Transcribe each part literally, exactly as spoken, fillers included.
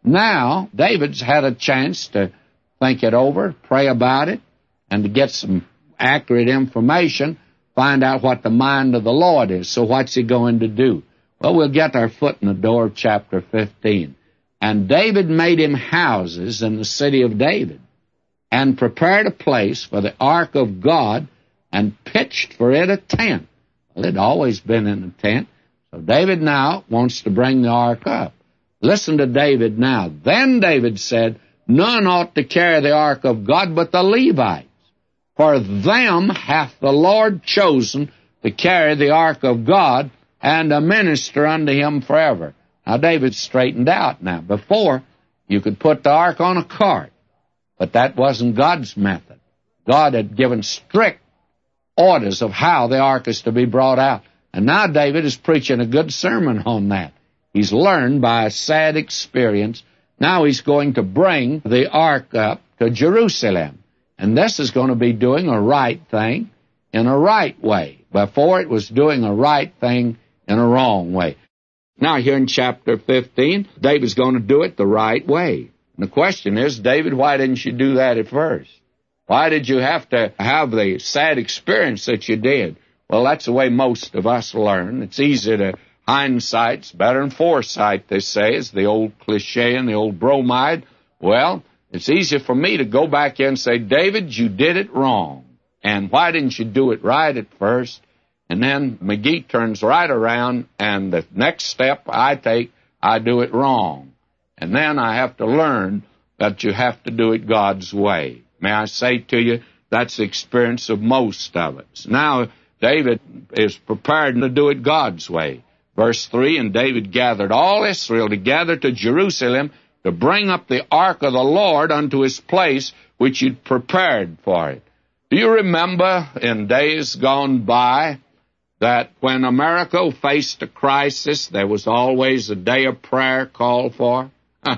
Now, David's had a chance to think it over, pray about it, and to get some accurate information, find out what the mind of the Lord is. So what's he going to do? Well, we'll get our foot in the door of chapter fifteen. And David made him houses in the city of David, and prepared a place for the ark of God, and pitched for it a tent. Well, it had always been in a tent. So David now wants to bring the ark up. Listen to David now. Then David said, none ought to carry the ark of God but the Levites, for them hath the Lord chosen to carry the ark of God, and to minister unto him forever. Now, David's straightened out now. Before, you could put the ark on a cart, but that wasn't God's method. God had given strict orders of how the ark is to be brought out. And now David is preaching a good sermon on that. He's learned by a sad experience. Now he's going to bring the ark up to Jerusalem. And this is going to be doing a right thing in a right way. Before, it was doing a right thing in a wrong way. Now, here in chapter fifteen, David's going to do it the right way. And the question is, David, why didn't you do that at first? Why did you have to have the sad experience that you did? Well, that's the way most of us learn. It's easy to hindsight's better than foresight, they say, is the old cliche and the old bromide. Well, it's easy for me to go back in and say, David, you did it wrong. And why didn't you do it right at first? And then McGee turns right around, and the next step I take, I do it wrong. And then I have to learn that you have to do it God's way. May I say to you, that's the experience of most of us. Now, David is prepared to do it God's way. Verse three, and David gathered all Israel together to Jerusalem to bring up the ark of the Lord unto his place, which he'd prepared for it. Do you remember in days gone by that when America faced a crisis, there was always a day of prayer called for? Huh.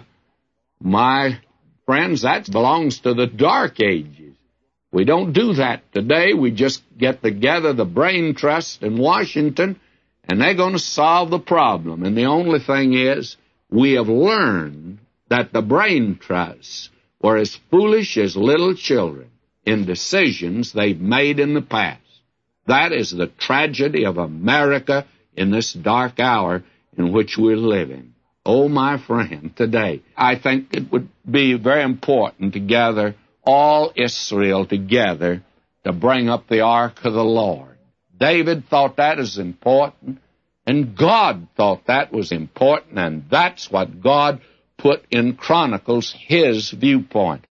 My friends, that belongs to the dark ages. We don't do that today. We just get together the brain trust in Washington, and they're going to solve the problem. And the only thing is, we have learned that the brain trusts were as foolish as little children in decisions they've made in the past. That is the tragedy of America in this dark hour in which we're living. Oh, my friend, today, I think it would be very important to gather all Israel together to bring up the ark of the Lord. David thought that was important, and God thought that was important, and that's what God put in Chronicles, his viewpoint.